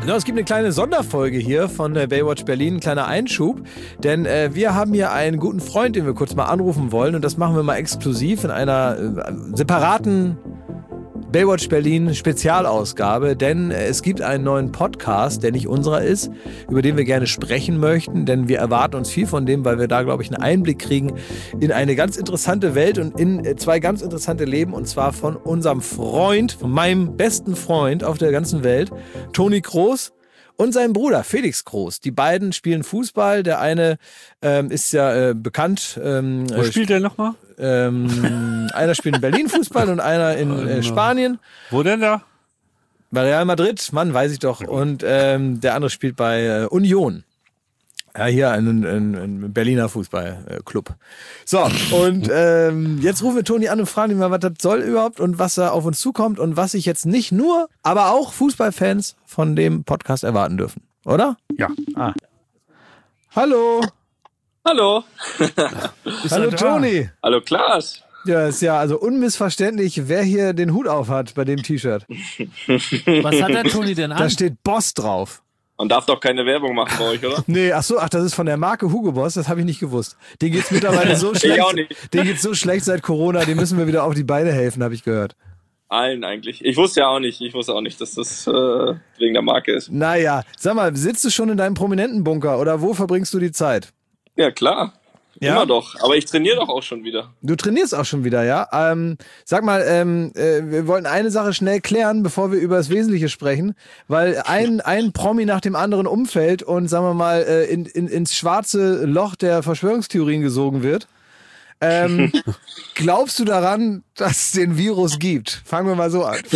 Ja, es gibt eine kleine Sonderfolge hier von Baywatch Berlin, ein kleiner Einschub, denn wir haben hier einen guten Freund, den wir kurz mal anrufen wollen und das machen wir mal exklusiv in einer separaten Baywatch Berlin Spezialausgabe, denn es gibt einen neuen Podcast, der nicht unserer ist, über den wir gerne sprechen möchten, denn wir erwarten uns viel von dem, weil wir da, glaube ich, einen Einblick kriegen in eine ganz interessante Welt und in zwei ganz interessante Leben, und zwar von unserem Freund, von meinem besten Freund auf der ganzen Welt, Toni Kroos, und seinem Bruder Felix Kroos. Die beiden spielen Fußball. Der eine ist ja bekannt. Wo spielt der nochmal? Einer spielt in Berlin Fußball und einer in Spanien. Wo denn da? Bei Real Madrid, Mann, weiß ich doch. Und der andere spielt bei Union. Ja, hier ein Berliner Fußballclub. So, und jetzt rufen wir Toni an und fragen ihn mal, was das soll überhaupt und was da auf uns zukommt und was sich jetzt nicht nur, aber auch Fußballfans von dem Podcast erwarten dürfen. Oder? Ja. Hallo. Hallo. Hallo Toni. Hallo Klaas. Ja, ist ja also unmissverständlich, wer hier den Hut auf hat bei dem T-Shirt. Was hat der Toni denn an? Da steht Boss drauf. Man darf doch keine Werbung machen bei euch, oder? Nee, ach das ist von der Marke Hugo Boss, das habe ich nicht gewusst. Den geht's mittlerweile so schlecht. Ich auch nicht. Den geht's so schlecht seit Corona, den müssen wir wieder auf die Beine helfen, habe ich gehört. Allen eigentlich. Ich wusste auch nicht, dass das wegen der Marke ist. Naja, sag mal, sitzt du schon in deinem Prominentenbunker oder wo verbringst du die Zeit? Ja, klar. Ja? Immer doch. Aber ich trainiere doch auch schon wieder. Du trainierst auch schon wieder, ja? Sag mal, wir wollten eine Sache schnell klären, bevor wir über das Wesentliche sprechen, weil ein Promi nach dem anderen umfällt und, sagen wir mal, ins schwarze Loch der Verschwörungstheorien gesogen wird. Glaubst du daran, dass es den Virus gibt? Fangen wir mal so an.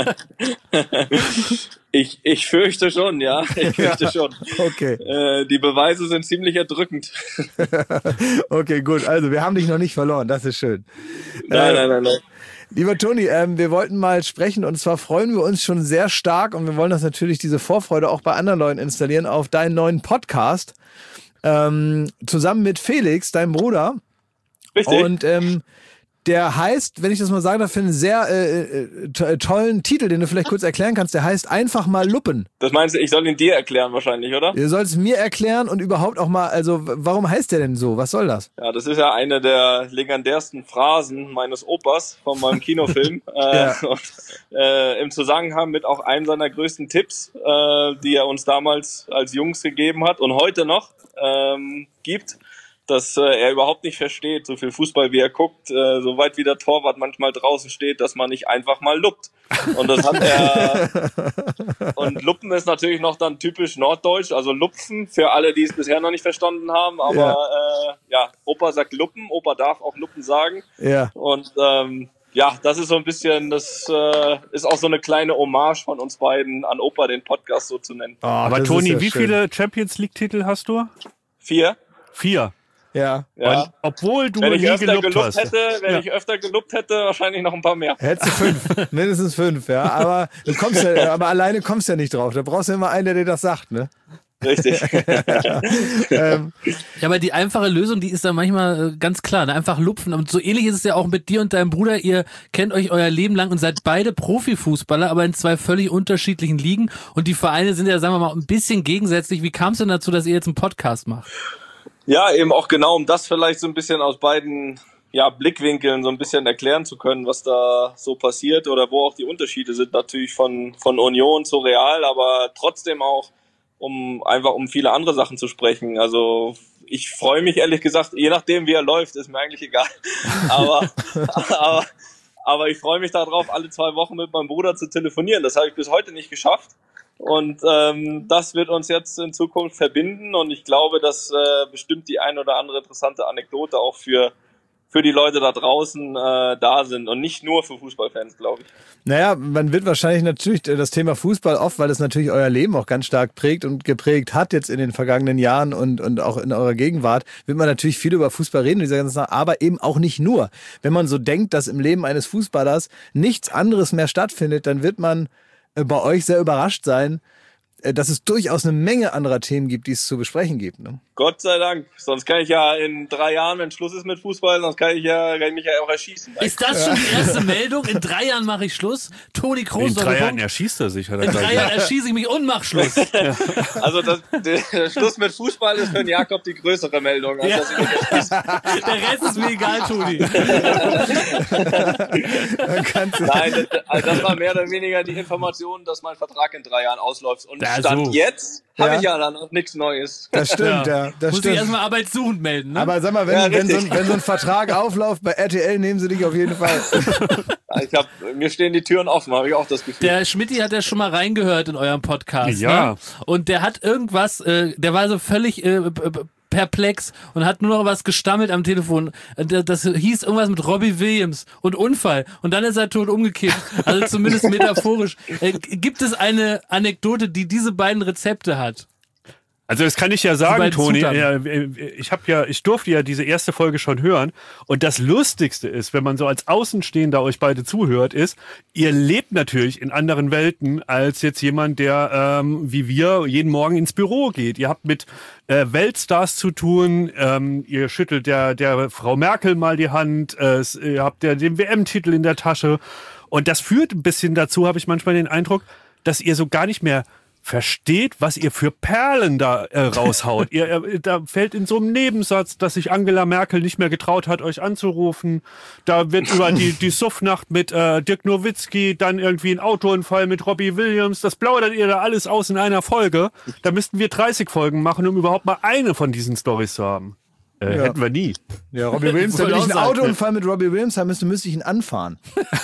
Ich fürchte schon, ja. Ich fürchte schon. Okay. Die Beweise sind ziemlich erdrückend. Okay, gut. Also, wir haben dich noch nicht verloren. Das ist schön. Nein. Lieber Toni, wir wollten mal sprechen und zwar freuen wir uns schon sehr stark und wir wollen das natürlich, diese Vorfreude auch bei anderen Leuten installieren auf deinen neuen Podcast. Zusammen mit Felix, deinem Bruder. Richtig. Und der heißt, wenn ich das mal sagen darf, einen sehr tollen Titel, den du vielleicht kurz erklären kannst. Der heißt Einfach mal Luppen. Das meinst du, ich soll ihn dir erklären wahrscheinlich, oder? Du sollst mir erklären und überhaupt auch mal, also warum heißt der denn so? Was soll das? Ja, das ist ja eine der legendärsten Phrasen meines Opas von meinem Kinofilm. Ja. Im Zusammenhang mit auch einem seiner größten Tipps, die er uns damals als Jungs gegeben hat und heute noch gibt. Dass er überhaupt nicht versteht, so viel Fußball wie er guckt, so weit wie der Torwart manchmal draußen steht, dass man nicht einfach mal luppt. Und das hat er. Und Luppen ist natürlich noch dann typisch norddeutsch, also Lupfen für alle, die es bisher noch nicht verstanden haben. Aber Opa sagt Luppen, Opa darf auch Luppen sagen. Ja. Und das ist so ein bisschen, das ist auch so eine kleine Hommage von uns beiden an Opa, den Podcast so zu nennen. Oh, Aber das Toni, ist ja wie schön. viele Champions League-Titel hast du? 4. 4. Ja. Ja. Und obwohl du Wenn ich nie öfter gelobt hast. ich öfter gelobt hätte, wahrscheinlich noch ein paar mehr. Hättest du 5, mindestens 5, ja. Aber du kommst ja, aber alleine kommst ja nicht drauf. Da brauchst du immer einen, der dir das sagt, ne? Richtig. Ja, aber die einfache Lösung, die ist da manchmal ganz klar, ne? Einfach lupfen. Und so ähnlich ist es ja auch mit dir und deinem Bruder. Ihr kennt euch euer Leben lang und seid beide Profifußballer, aber in zwei völlig unterschiedlichen Ligen. Und die Vereine sind ja, sagen wir mal, ein bisschen gegensätzlich. Wie kam es denn dazu, dass ihr jetzt einen Podcast macht? Ja, eben auch genau, um das vielleicht so ein bisschen aus beiden Blickwinkeln so ein bisschen erklären zu können, was da so passiert oder wo auch die Unterschiede sind, natürlich von Union zu Real, aber trotzdem auch um viele andere Sachen zu sprechen. Also ich freue mich ehrlich gesagt, je nachdem wie er läuft, ist mir eigentlich egal. Aber ich freue mich darauf, alle 2 Wochen mit meinem Bruder zu telefonieren. Das habe ich bis heute nicht geschafft. Und das wird uns jetzt in Zukunft verbinden und ich glaube, dass bestimmt die ein oder andere interessante Anekdote auch für die Leute da draußen da sind und nicht nur für Fußballfans, glaube ich. Naja, man wird wahrscheinlich natürlich das Thema Fußball oft, weil es natürlich euer Leben auch ganz stark prägt und geprägt hat jetzt in den vergangenen Jahren und auch in eurer Gegenwart, wird man natürlich viel über Fußball reden, dieser ganzen Sache, aber eben auch nicht nur. Wenn man so denkt, dass im Leben eines Fußballers nichts anderes mehr stattfindet, dann wird man bei euch sehr überrascht sein, dass es durchaus eine Menge anderer Themen gibt, die es zu besprechen gibt. Ne? Gott sei Dank. Sonst kann ich ja in 3 Jahren, wenn Schluss ist mit Fußball, sonst kann ich mich ja auch erschießen. Ist das schon die erste Meldung? In 3 Jahren mache ich Schluss. Toni Kroos. In 3 Jahren erschießt er sich. In 3 Jahren erschieße ich mich und mach Schluss. Also der Schluss mit Fußball ist für den Jakob die größere Meldung. Als dass ich mich erschieße. Der Rest ist mir egal, Toni. Nein, das war mehr oder weniger die Information, dass mein Vertrag in 3 Jahren ausläuft. Und Ja, Stand so. jetzt habe ich ja dann auch nichts Neues. Das stimmt, ja. Das Muss ich stimmt. erstmal arbeitssuchend melden, ne? Aber sag mal, Ja, wenn so richtig. ein Vertrag aufläuft bei RTL, nehmen sie dich auf jeden Fall. Mir stehen die Türen offen, habe ich auch das Gefühl. Der Schmidti hat ja schon mal reingehört in eurem Podcast. Ja. Ne? Und der hat irgendwas, der war so völlig perplex und hat nur noch was gestammelt am Telefon. Das hieß irgendwas mit Robbie Williams und Unfall. Und dann ist er tot umgekippt. Also zumindest metaphorisch. Gibt es eine Anekdote, die diese beiden Rezepte hat? Also das kann ich ja sagen, beiden Toni. Zutaten. Ich durfte ja diese erste Folge schon hören. Und das Lustigste ist, wenn man so als Außenstehender euch beide zuhört, ist, ihr lebt natürlich in anderen Welten als jetzt jemand, der wie wir jeden Morgen ins Büro geht. Ihr habt mit Weltstars zu tun. Ihr schüttelt der Frau Merkel mal die Hand. Ihr habt ja den WM-Titel in der Tasche. Und das führt ein bisschen dazu, habe ich manchmal den Eindruck, dass ihr so gar nicht mehr versteht, was ihr für Perlen da raushaut. Da fällt in so einem Nebensatz, dass sich Angela Merkel nicht mehr getraut hat, euch anzurufen. Da wird über die Suffnacht mit Dirk Nowitzki, dann irgendwie ein Autounfall mit Robbie Williams. Das plaudert ihr da alles aus in einer Folge. Da müssten wir 30 Folgen machen, um überhaupt mal eine von diesen Storys zu haben. Hätten wir nie. Ja, Robbie Williams, wenn ich einen Autounfall mit Robbie Williams haben müsste ich ihn anfahren.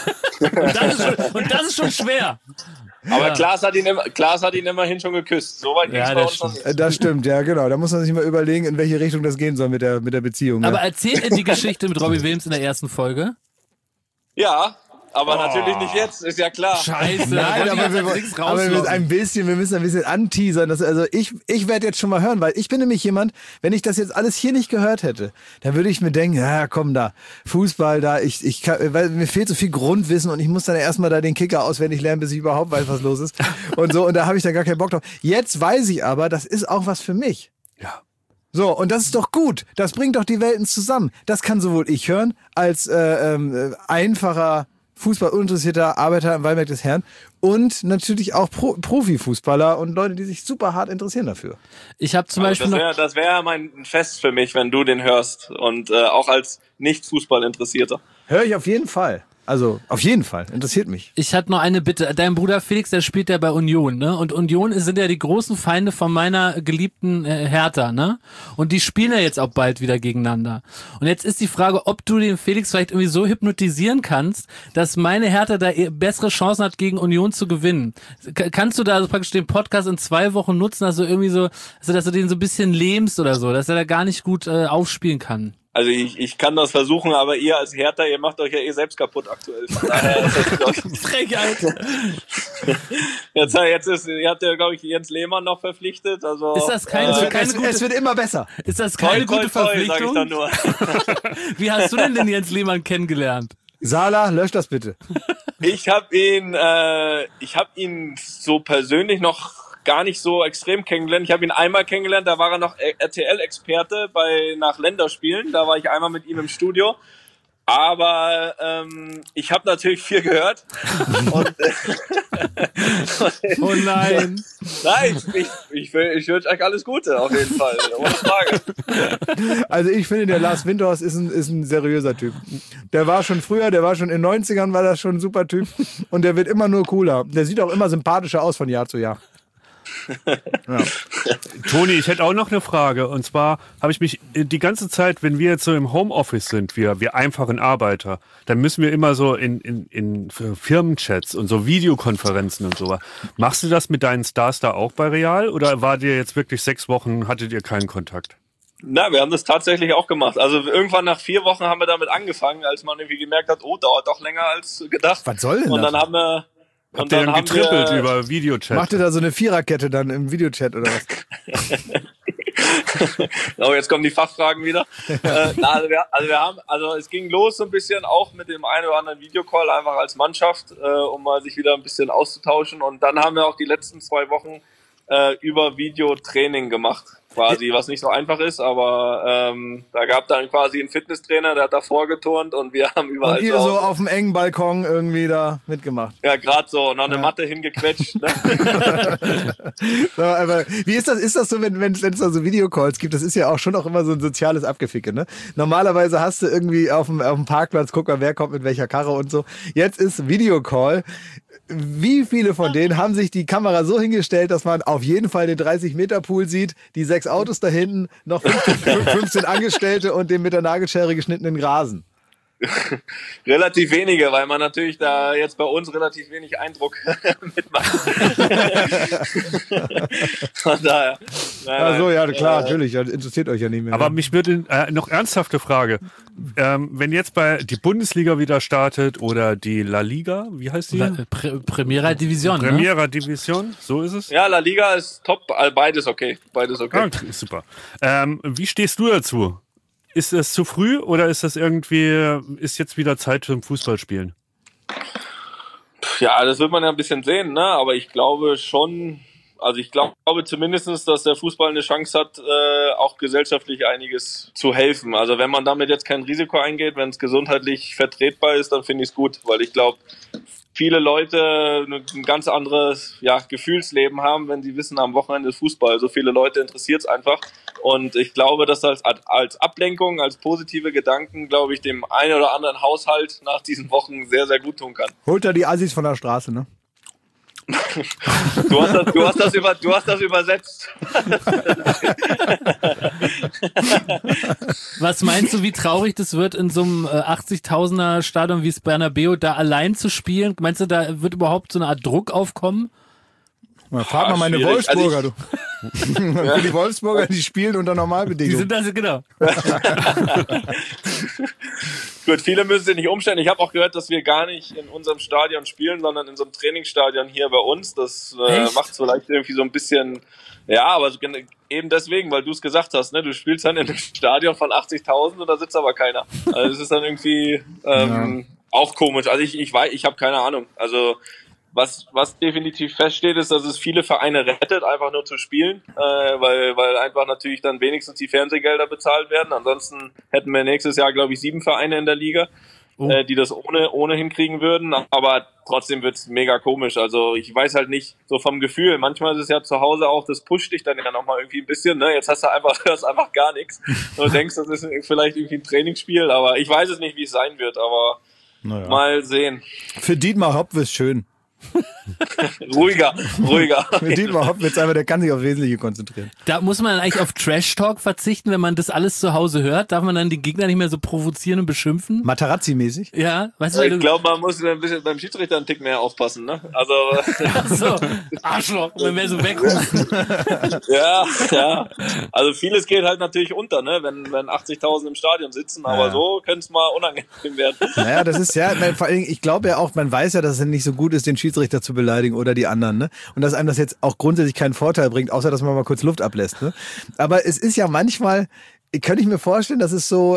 Und das ist schon schwer. Aber Ja. Klaas hat ihn immerhin schon geküsst. So weit ging es Ja, bei das uns noch nicht. Das stimmt, ja genau. Da muss man sich mal überlegen, in welche Richtung das gehen soll mit der Beziehung. Aber Ja. erzählt er die Geschichte mit Robbie Williams in der ersten Folge? Ja, aber natürlich nicht jetzt, ist ja klar. Scheiße, Nein, wollte ich aber jetzt nichts wir rauslocken. müssen ein bisschen anteasern. Also ich werde jetzt schon mal hören, weil ich bin nämlich jemand, wenn ich das jetzt alles hier nicht gehört hätte, dann würde ich mir denken, ja komm da, Fußball da, weil mir fehlt so viel Grundwissen und ich muss dann erstmal da den Kicker auswendig lernen, bis ich überhaupt weiß, was los ist. Und so, und da habe ich dann gar keinen Bock drauf. Jetzt weiß ich aber, das ist auch was für mich. Ja. So, und das ist doch gut. Das bringt doch die Welten zusammen. Das kann sowohl ich hören, als einfacher Fußballuninteressierter Arbeiter im Weinberg des Herrn und natürlich auch Profifußballer und Leute, die sich super hart interessieren dafür. Ich habe zum Beispiel Das wäre mein Fest für mich, wenn du den hörst. Und auch als Nicht-Fußball-Interessierter. Höre ich auf jeden Fall. Also, auf jeden Fall. Interessiert mich. Ich hatte noch eine Bitte. Dein Bruder Felix, der spielt ja bei Union, ne? Und Union sind ja die großen Feinde von meiner geliebten Hertha, ne? Und die spielen ja jetzt auch bald wieder gegeneinander. Und jetzt ist die Frage, ob du den Felix vielleicht irgendwie so hypnotisieren kannst, dass meine Hertha da bessere Chancen hat, gegen Union zu gewinnen. Kannst du da also praktisch den Podcast in 2 Wochen nutzen, dass du irgendwie so, also dass du den so ein bisschen lähmst oder so, dass er da gar nicht gut aufspielen kann? Also ich kann das versuchen, aber ihr als Hertha, ihr macht euch ja eh selbst kaputt aktuell. Von daher ist das, glaub ich, Frechheit. ihr habt ja, glaube ich, Jens Lehmann noch verpflichtet. Also, Ist das keine gute, Es wird immer besser. ist das keine gute sag ich Verpflichtung? dann nur. Wie hast du denn den Jens Lehmann kennengelernt? Sala, lösch das bitte. Ich habe ihn so persönlich noch gar nicht so extrem kennengelernt. Ich habe ihn einmal kennengelernt, da war er noch RTL-Experte nach Länderspielen. Da war ich einmal mit ihm im Studio. Aber ich habe natürlich viel gehört. Und, Oh nein. nein, ich wünsche euch alles Gute, auf jeden Fall. Ohne Frage. Also ich finde, der Lars Windhorst ist ein seriöser Typ. Der war schon früher, der war schon in den 90ern, war das schon ein super Typ. Und der wird immer nur cooler. Der sieht auch immer sympathischer aus von Jahr zu Jahr. Ja. Toni, ich hätte auch noch eine Frage. Und zwar habe ich mich die ganze Zeit, wenn wir jetzt so im Homeoffice sind, wir einfachen Arbeiter, dann müssen wir immer so in Firmenchats und so Videokonferenzen und so. Machst du das mit deinen Stars da auch bei Real? Oder war dir jetzt wirklich 6 Wochen, hattet ihr keinen Kontakt? Na, wir haben das tatsächlich auch gemacht. Also irgendwann nach 4 Wochen haben wir damit angefangen, als man irgendwie gemerkt hat, dauert doch länger als gedacht. Was soll denn Und das? dann haben wir... Habt ihr dann getrippelt über Videochat? Macht ihr da so eine Viererkette dann im Videochat oder was? Oh, jetzt kommen die Fachfragen wieder. Also es ging los so ein bisschen auch mit dem einen oder anderen Videocall einfach als Mannschaft, um mal sich wieder ein bisschen auszutauschen. Und dann haben wir auch die letzten 2 Wochen über Videotraining gemacht. Quasi, was nicht so einfach ist, aber da gab dann quasi einen Fitnesstrainer, der hat da vorgeturnt und wir haben überall und ihr so auf dem engen Balkon irgendwie da mitgemacht. Ja, gerade so, noch eine Matte hingequetscht. Ne? So, aber wie ist das so, wenn es da so Videocalls gibt? Das ist ja auch schon auch immer so ein soziales Abgeficke, ne? Normalerweise hast du irgendwie auf dem Parkplatz, guck mal, wer kommt mit welcher Karre und so. Jetzt ist Videocall. Wie viele von denen haben sich die Kamera so hingestellt, dass man auf jeden Fall den 30-Meter-Pool sieht, die 6 Autos da hinten, noch 15 Angestellte und den mit der Nagelschere geschnittenen Grasen? Relativ wenige, weil man natürlich da jetzt bei uns relativ wenig Eindruck mitmacht. Von daher. Ach so, ja, klar, natürlich, interessiert euch ja nicht mehr. Aber mich würde noch ernsthafte Frage. Wenn jetzt die Bundesliga wieder startet oder die La Liga, wie heißt die? Primera Division. Primera Division, so ist es? Ja, La Liga ist top, beides okay. Okay, super. Wie stehst du dazu? Ist es zu früh oder ist das ist jetzt wieder Zeit zum Fußballspielen? Ja, das wird man ja ein bisschen sehen, ne? Aber ich glaube schon, also ich glaube zumindestens, dass der Fußball eine Chance hat, auch gesellschaftlich einiges zu helfen. Also wenn man damit jetzt kein Risiko eingeht, wenn es gesundheitlich vertretbar ist, dann finde ich es gut, weil ich glaube, viele Leute ein ganz anderes Gefühlsleben haben, wenn sie wissen, am Wochenende ist Fußball. So viele Leute interessiert es einfach. Und ich glaube, dass das als Ablenkung, als positive Gedanken, glaube ich, dem einen oder anderen Haushalt nach diesen Wochen sehr, sehr gut tun kann. Holt er die Assis von der Straße, ne? Du hast das übersetzt. Was meinst du, wie traurig das wird, in so einem 80.000er Stadion wie das Bernabeu da allein zu spielen? Meinst du, da wird überhaupt so eine Art Druck aufkommen? Frag mal meine schwierig. Wolfsburger, du. Für die Wolfsburger, die spielen unter Normalbedingungen. Die sind das, genau. Gut, viele müssen sich nicht umstellen. Ich habe auch gehört, dass wir gar nicht in unserem Stadion spielen, sondern in so einem Trainingsstadion hier bei uns. Das macht es vielleicht irgendwie so ein bisschen, ja, aber eben deswegen, weil du es gesagt hast, ne? Du spielst dann in einem Stadion von 80.000 und da sitzt aber keiner. Also es ist dann irgendwie auch komisch. Also ich habe keine Ahnung. Also was definitiv feststeht, ist, dass es viele Vereine rettet, einfach nur zu spielen, weil einfach natürlich dann wenigstens die Fernsehgelder bezahlt werden. Ansonsten hätten wir nächstes Jahr, glaube ich, 7 Vereine in der Liga, die das ohne hinkriegen würden. Aber trotzdem wird's mega komisch. Also ich weiß halt nicht, so vom Gefühl. Manchmal ist es ja zu Hause auch, das pusht dich dann ja nochmal irgendwie ein bisschen. Ne? Jetzt hörst einfach gar nichts. Und denkst, das ist vielleicht irgendwie ein Trainingsspiel. Aber ich weiß es nicht, wie es sein wird. Aber mal sehen. Für Dietmar Hopp ist schön. ruhiger. Mit Dietmar Hopp jetzt einfach, der kann sich aufs Wesentliche konzentrieren. Da muss man dann eigentlich auf Trash-Talk verzichten, wenn man das alles zu Hause hört. Darf man dann die Gegner nicht mehr so provozieren und beschimpfen? Materazzi-mäßig? Ja, weißt du, ich glaube, man muss ein bisschen beim Schiedsrichter einen Tick mehr aufpassen, ne? Also. Ach so, Arschloch, wenn wir so wegrufen. Ja. Also vieles geht halt natürlich unter, ne? Wenn 80.000 im Stadion sitzen, aber so könnte es mal unangenehm werden. Naja, das ist ja, vor allem, ich glaube ja auch, man weiß ja, dass es nicht so gut ist, den Schiedsrichter zu beleidigen oder die anderen, ne? Und dass einem das jetzt auch grundsätzlich keinen Vorteil bringt, außer dass man mal kurz Luft ablässt, ne? Aber es ist ja manchmal, könnte ich mir vorstellen, dass es so,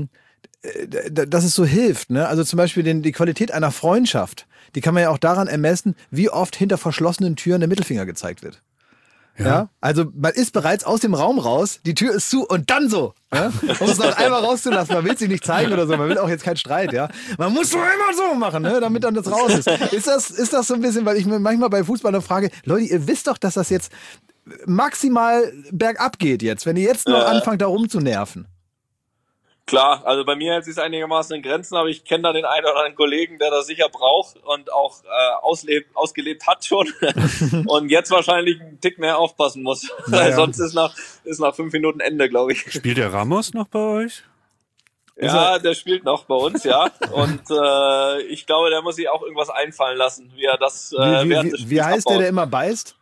dass es so hilft, ne? Also zum Beispiel die Qualität einer Freundschaft, die kann man ja auch daran ermessen, wie oft hinter verschlossenen Türen der Mittelfinger gezeigt wird. Ja. Also man ist bereits aus dem Raum raus, die Tür ist zu und dann so, ja? Um es noch einmal rauszulassen. Man will sich nicht zeigen oder so, man will auch jetzt keinen Streit, ja. Man muss doch immer so machen, ne? Damit dann das raus ist. Ist das so ein bisschen, weil ich mir manchmal bei Fußballern frage, Leute, ihr wisst doch, dass das jetzt maximal bergab geht jetzt, wenn ihr jetzt noch anfangt, da rumzunerven. Klar, also bei mir hält es sich einigermaßen in Grenzen, aber ich kenne da den einen oder anderen Kollegen, der das sicher braucht und auch ausgelebt hat schon und jetzt wahrscheinlich einen Tick mehr aufpassen muss, weil sonst ist nach 5 Minuten Ende, glaube ich. Spielt der Ramos noch bei euch? Ja, der spielt noch bei uns, ja. Und ich glaube, der muss sich auch irgendwas einfallen lassen, wie er das während des Spiels Wie heißt der immer beißt?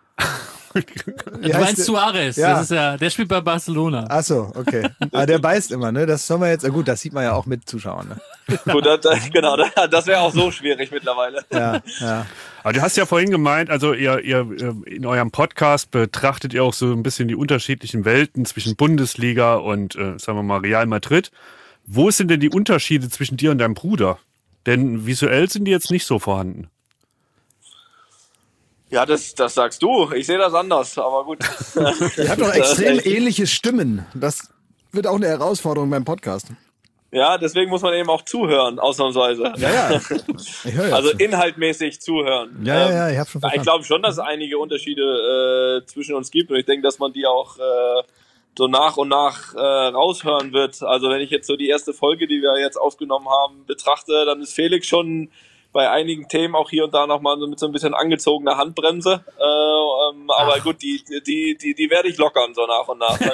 Du meinst Suarez, das ist der spielt bei Barcelona. Ach so, okay. Aber der beißt immer, ne? Das soll man jetzt, gut, das sieht man ja auch mit Zuschauern, ne? Gut, genau, das wäre auch so schwierig mittlerweile. Ja. Aber du hast ja vorhin gemeint, also ihr in eurem Podcast betrachtet ihr auch so ein bisschen die unterschiedlichen Welten zwischen Bundesliga und, sagen wir mal, Real Madrid. Wo sind denn die Unterschiede zwischen dir und deinem Bruder? Denn visuell sind die jetzt nicht so vorhanden. Ja, das sagst du. Ich sehe das anders, aber gut. Ihr habt doch extrem ähnliche Stimmen. Das wird auch eine Herausforderung beim Podcast. Ja, deswegen muss man eben auch zuhören, ausnahmsweise. Ja. Ich höre also inhaltmäßig zuhören. Ja, ich habe schon verstanden. Ich glaube schon, dass es einige Unterschiede zwischen uns gibt und ich denke, dass man die auch so nach und nach raushören wird. Also wenn ich jetzt so die erste Folge, die wir jetzt aufgenommen haben, betrachte, dann ist Felix schon bei einigen Themen auch hier und da nochmal so mit so ein bisschen angezogener Handbremse. Aber gut, die werde ich lockern so nach und nach.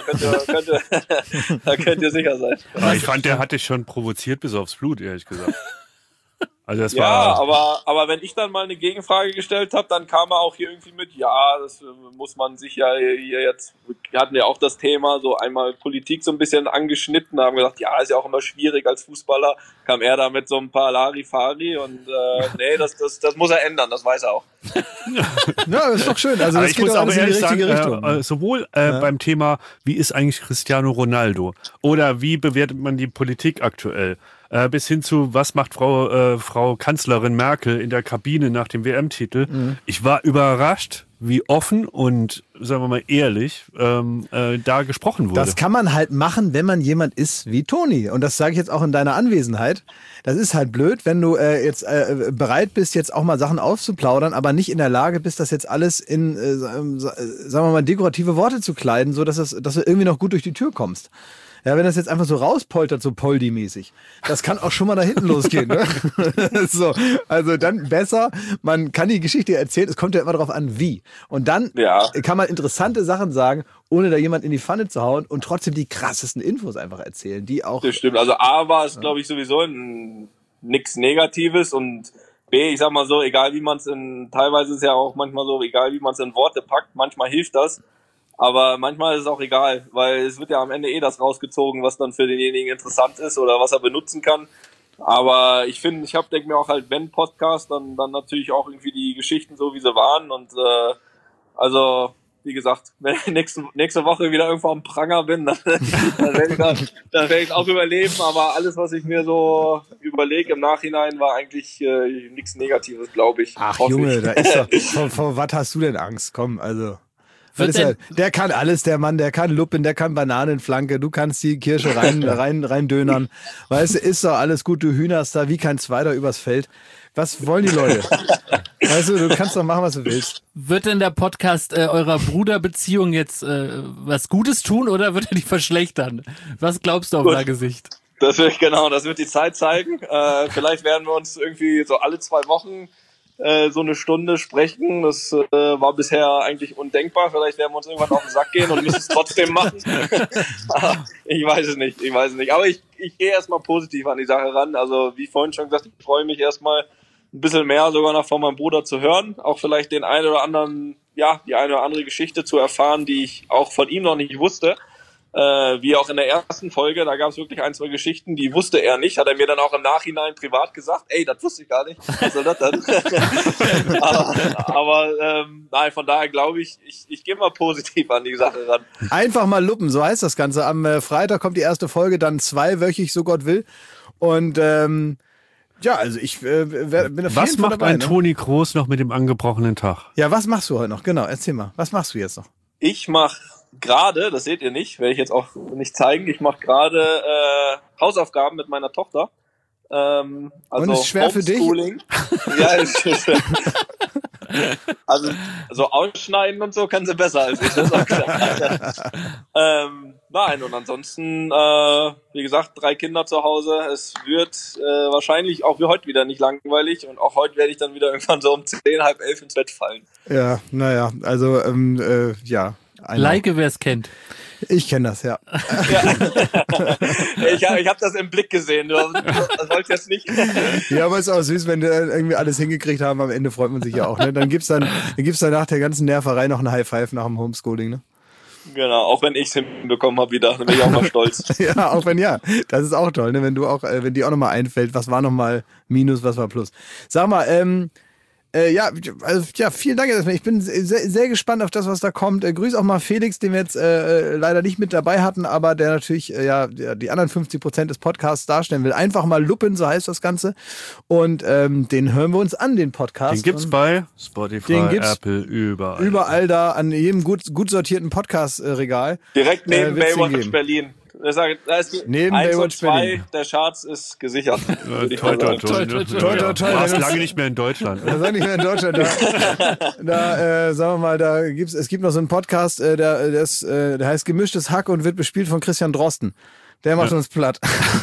Da könnt ihr sicher sein. Aber ich fand, der hat dich schon provoziert bis aufs Blut, ehrlich gesagt. Also das ja, aber wenn ich dann mal eine Gegenfrage gestellt habe, dann kam er auch hier irgendwie mit, ja, das muss man sich ja hier jetzt, wir hatten ja auch das Thema, so einmal Politik so ein bisschen angeschnitten, haben gesagt, ja, ist ja auch immer schwierig als Fußballer, kam er da mit so ein paar Larifari und nee, das muss er ändern, das weiß er auch. Ja, das ist doch schön, also das ich geht muss doch aber alles in die ehrlich richtige sagen, Richtung. Sowohl beim Thema, wie ist eigentlich Cristiano Ronaldo oder wie bewertet man die Politik aktuell, bis hin zu, was macht Frau Kanzlerin Merkel in der Kabine nach dem WM-Titel. Ich war überrascht, wie offen und, sagen wir mal, ehrlich da gesprochen wurde. Das kann man halt machen, wenn man jemand ist wie Toni. Und das sage ich jetzt auch in deiner Anwesenheit. Das ist halt blöd, wenn du jetzt bereit bist, jetzt auch mal Sachen aufzuplaudern, aber nicht in der Lage bist, das jetzt alles in, sagen wir mal, dekorative Worte zu kleiden, so dass du irgendwie noch gut durch die Tür kommst. Ja, wenn das jetzt einfach so rauspoltert, so Poldi-mäßig, das kann auch schon mal da hinten losgehen. Ne? So, also dann besser, man kann die Geschichte erzählen, es kommt ja immer darauf an, wie. Und dann kann man interessante Sachen sagen, ohne da jemand in die Pfanne zu hauen und trotzdem die krassesten Infos einfach erzählen, die auch... Das stimmt, also A war es, glaube ich, sowieso nichts Negatives und B, ich sag mal so, egal wie man es teilweise ist es ja auch manchmal so, egal wie man es in Worte packt, manchmal hilft das. Aber manchmal ist es auch egal, weil es wird ja am Ende das rausgezogen, was dann für denjenigen interessant ist oder was er benutzen kann. Aber ich finde, denke mir auch halt, wenn Podcast, dann natürlich auch irgendwie die Geschichten so, wie sie waren. Und also, wie gesagt, wenn ich nächste Woche wieder irgendwo am Pranger bin, dann werde ich auch überleben. Aber alles, was ich mir so überlege im Nachhinein, war eigentlich nichts Negatives, glaube ich. Ach Junge, da ist doch, vor was hast du denn Angst? Komm, also... Der kann alles, der Mann, der kann Luppen, der kann Bananenflanke, du kannst die Kirsche rein dönern. Weißt du, ist doch alles gut, du hühnerst da wie kein Zweiter übers Feld. Was wollen die Leute? Weißt du kannst doch machen, was du willst. Wird denn der Podcast eurer Bruderbeziehung jetzt was Gutes tun oder wird er die verschlechtern? Was glaubst du auf dein Gesicht? Das wird die Zeit zeigen. Vielleicht werden wir uns irgendwie so alle 2 Wochen so eine Stunde sprechen. Das war bisher eigentlich undenkbar. Vielleicht werden wir uns irgendwann auf den Sack gehen und müssen es trotzdem machen. Ich weiß es nicht. Aber ich gehe erstmal positiv an die Sache ran. Also wie vorhin schon gesagt, ich freue mich erstmal ein bisschen mehr sogar noch von meinem Bruder zu hören. Auch vielleicht den einen oder anderen, die eine oder andere Geschichte zu erfahren, die ich auch von ihm noch nicht wusste. Wie auch in der ersten Folge, da gab es wirklich 1, 2 Geschichten, die wusste er nicht, hat er mir dann auch im Nachhinein privat gesagt, ey, das wusste ich gar nicht, was soll das denn? aber nein, von daher glaube ich gehe mal positiv an die Sache ran. Einfach mal luppen, so heißt das Ganze. Am Freitag kommt die erste Folge, dann 2-wöchig, so Gott will. Und ja, also ich bin auf Was jeden Fall macht dabei, ein Toni Kroos noch mit dem angebrochenen Tag? Ja, was machst du heute noch? Genau, erzähl mal. Was machst du jetzt noch? Ich mache gerade, das seht ihr nicht, werde ich jetzt auch nicht zeigen, ich mache gerade Hausaufgaben mit meiner Tochter. Also und ist schwer für dich? Ja, ist schwer. Also so ausschneiden und so kann sie besser als ich, das auch gesagt. Nein, und ansonsten, wie gesagt, 3 Kinder zu Hause. Es wird wahrscheinlich auch wie heute wieder nicht langweilig und auch heute werde ich dann wieder irgendwann so um 10, halb 11 ins Bett fallen. Ja, naja, also ja. Like, wer es kennt. Ich kenne das, ja. Ich hab das im Blick gesehen. Das wolltest jetzt nicht. Ja, aber ist auch süß, wenn die irgendwie alles hingekriegt haben. Am Ende freut man sich ja auch. Ne? Dann gibt's nach der ganzen Nerverei noch ein High Five nach dem Homeschooling. Ne? Genau, auch wenn ich es hinbekommen habe wieder, dann bin ich auch mal stolz. Ja, auch wenn das ist auch toll, ne? Wenn dir auch nochmal einfällt, was war nochmal Minus, was war Plus. Sag mal, vielen Dank erstmal. Ich bin sehr, sehr gespannt auf das, was da kommt. Grüß auch mal Felix, den wir jetzt leider nicht mit dabei hatten, aber der natürlich die anderen 50% des Podcasts darstellen will. Einfach mal luppen, so heißt das Ganze. Und den hören wir uns an, den Podcast. Den gibt's bei Spotify, Apple, überall. Überall da, an jedem gut sortierten Podcast-Regal. Direkt neben Baywatch Berlin. Da ist neben 1 und Baywatch 2, Berlin. Der Charts ist gesichert. Toll. Toi. Warst lange nicht mehr in Deutschland. Das war nicht mehr in Deutschland. Da sagen wir mal, es gibt noch so einen Podcast, der heißt Gemischtes Hack und wird bespielt von Christian Drosten. Der macht uns platt.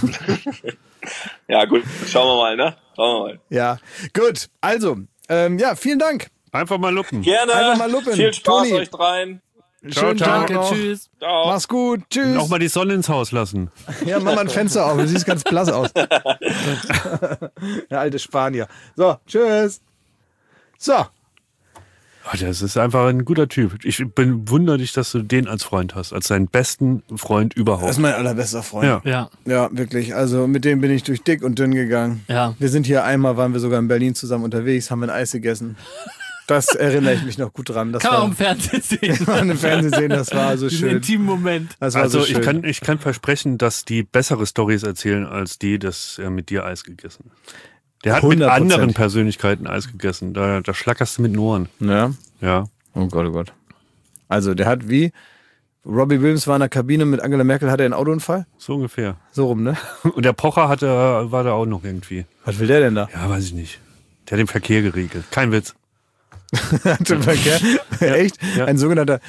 Ja, gut. Schauen wir mal, ne? Ja, gut. Also, vielen Dank. Einfach mal luppen. Gerne. Einfach mal luppen. Viel Spaß Toni. euch dreien. Schönen Tag Danke, noch. tschüss. Ciao. Mach's gut. Tschüss. Auch mal die Sonne ins Haus lassen. Ja, mach mal ein Fenster auf. Du siehst ganz blass aus. Der alte Spanier. So, tschüss. So. Das ist einfach ein guter Typ. Ich wundere dich, dass du den als Freund hast, als deinen besten Freund überhaupt. Das ist mein allerbester Freund. Ja. Ja, wirklich. Also mit dem bin ich durch dick und dünn gegangen. Ja. Wir sind hier waren wir sogar in Berlin zusammen unterwegs, haben ein Eis gegessen. Das erinnere ich mich noch gut dran. Das Kann man auch im Fernsehen sehen. Kann man im Fernsehen sehen, das war so Diesen schön. intimen Moment. Das war Also so schön. ich kann versprechen, dass die bessere Storys erzählen, als die, dass er mit dir Eis gegessen hat. Der hat mit 100%. anderen Persönlichkeiten Eis gegessen. Da schlackerst du mit den Ohren. Ja. Ja. Oh Gott, oh Gott. Also der hat wie Robbie Williams war in der Kabine mit Angela Merkel, hat er einen Autounfall? So ungefähr. So rum, ne? Und der Pocher war da auch noch irgendwie. Was will der denn da? Ja, weiß ich nicht. Der hat den Verkehr geregelt. Kein Witz. Hat den Verkehr? Echt? Ja. Ein sogenannter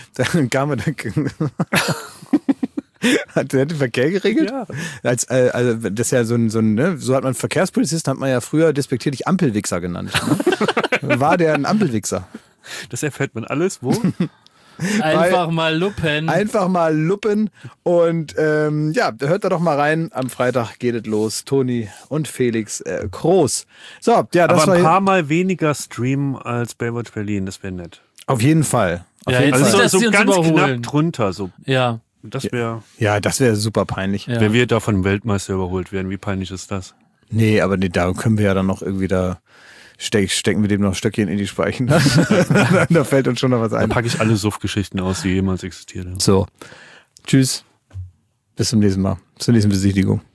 Hat der den Verkehr geregelt? Ja. Also das ist ja so ein ne? So hat man Verkehrspolizisten, hat man ja früher despektierlich Ampelwichser genannt. Ne? War der ein Ampelwichser? Das erfährt man alles, wo? Einfach mal lupen. Einfach mal luppen und hört da doch mal rein. Am Freitag geht es los. Toni und Felix Groß. So, ja, das Aber war ein paar Mal weniger streamen als Baywatch Berlin, das wäre nett. auf jeden Fall. Auf Ja, jeden jetzt Fall. nicht, dass so die uns ganz überholen. knapp drunter. So. Ja. Das wäre, Ja, das wäre super peinlich. Ja. wenn wir da von Weltmeister überholt werden, wie peinlich ist das? Nee, aber da können wir ja dann noch irgendwie stecken wir dem noch Stöckchen in die Speichen. Da fällt uns schon noch was Da ein. packe ich alle Suff-Geschichten aus, die jemals existiert haben. So, tschüss. Bis zum nächsten Mal. Zur nächsten Besichtigung.